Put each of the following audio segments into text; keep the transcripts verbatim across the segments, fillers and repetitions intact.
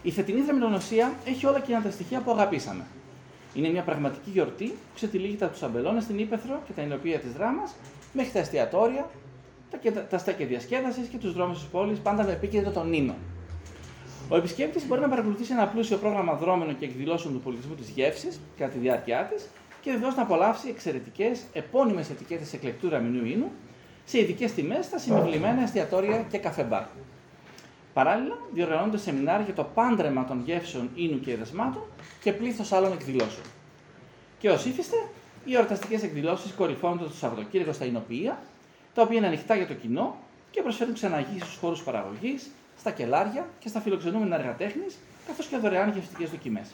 Η φετινή δραμηνογνωσία έχει όλα εκείνα τα στοιχεία που αγαπήσαμε. Είναι μια πραγματική γιορτή που ξετυλίγεται από τους αμπελώνες στην ύπαιθρο και τα εινοποιεία της δράμας, μέχρι τα εστιατόρια, τα, τα στέκια διασκέδασης και τους δρόμους της πόλης, πάντα με επίκεντρο τον Νίνο. Ο επισκέπτης μπορεί να παρακολουθήσει ένα πλούσιο πρόγραμμα δρόμενων και εκδηλώσεων του πολιτισμού της γεύσης κατά τη διάρκεια της και βεβαίως να απολαύσει εξαιρετικές επώνυμες ετικέτες εκλεκτού δραμηνού ίνου σε ειδικές τιμές στα συνευλημένα εστιατόρια και καφέ-μπαρ. Παράλληλα, διοργανώνονται σεμινάρια για το πάντρεμα των γεύσεων ίνου και εδεσμάτων και πλήθος άλλων εκδηλώσεων. Και ως ήθιστε, οι εορταστικές εκδηλώσεις κορυφώνονται το Σαββατοκύριακο στα εινοποιεία, τα οποία είναι ανοιχτά για το κοινό και προσφέρουν ξεναγήσεις στους χώρους παραγωγής, στα κελάρια και στα φιλοξενούμενα έργα τέχνης, καθώς και δωρεάν γευστικές δοκιμές.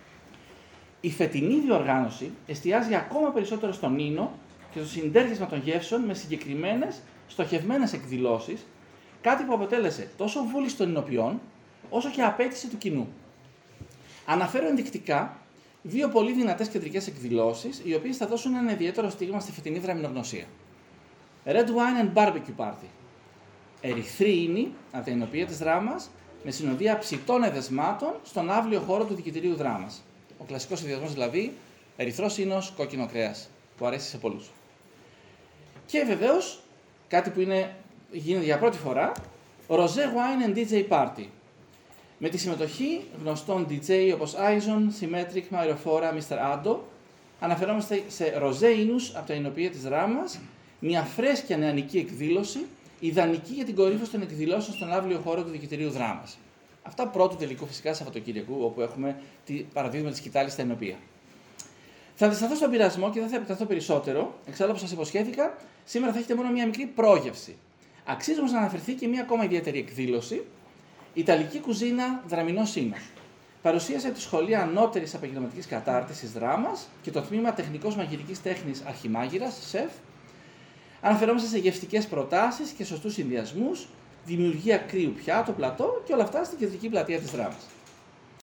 Η φετινή διοργάνωση εστιάζει ακόμα περισσότερο στον ίνο και στο συντέργισμα των γεύσεων με συγκεκριμένες στοχευμένες εκδηλώσεις, κάτι που αποτέλεσε τόσο βούληση των εινοποιών, όσο και απέτηση του κοινού. Αναφέρω ενδεικτικά δύο πολύ δυνατές κεντρικές εκδηλώσεις, οι οποίες θα δώσουν ένα ιδιαίτερο στίγμα στη φετινή δραμηνογνωσία. Red Wine and Barbecue Party. Ερυθρή ίνη από τα εινοποιεία της δράμας, με συνοδεία ψητών εδεσμάτων στον αύλιο χώρο του Δικητηρίου Δράμας. Ο κλασικός συνδυασμός δηλαδή, ερυθρός ίνος, κόκκινο κρέας, που αρέσει σε πολλούς. Και βεβαίως, κάτι που είναι, γίνεται για πρώτη φορά, Rosé Wine and ντι τζέι Party. Με τη συμμετοχή γνωστών ντι τζέι όπως Aizon, Symmetric, Myrophora, μίστερ Ando, αναφερόμαστε σε ροζέ ίνους από τα εινοποιεία της δράμας, μια φρέσκια νεανική εκδήλωση, ιδανική για την κορύφωση των εκδηλώσεων στον αύλιο χώρο του Δικητηρίου Δράμας. Αυτά πρώτου τελικού φυσικά Σαββατοκύριακου, όπου έχουμε τη παραδείγμα της σκητάλης στα εινοποιεία. Θα αντισταθώ στον πειρασμό και δεν θα επιταθώ περισσότερο, εξάλλου όπως σας υποσχέθηκα, σήμερα θα έχετε μόνο μια μικρή πρόγευση. Αξίζει όμως να αναφερθεί και μια ακόμα ιδιαίτερη εκδήλωση, Ιταλική κουζίνα δραμηνός ίνος. Παρουσίασε από τη Σχολεία Ανώτερης Επαγγελματικής Κατάρτισης Δράμας και το τμήμα Τεχνικός Μαγειρικής Τέχνης Αρχιμάγειρας, ΣΕΦ. Αναφερόμαστε σε γευστικές προτάσεις και σωστούς συνδυασμούς, δημιουργία κρύου πιάτου, πλατό και όλα αυτά στην κεντρική πλατεία της Δράμας.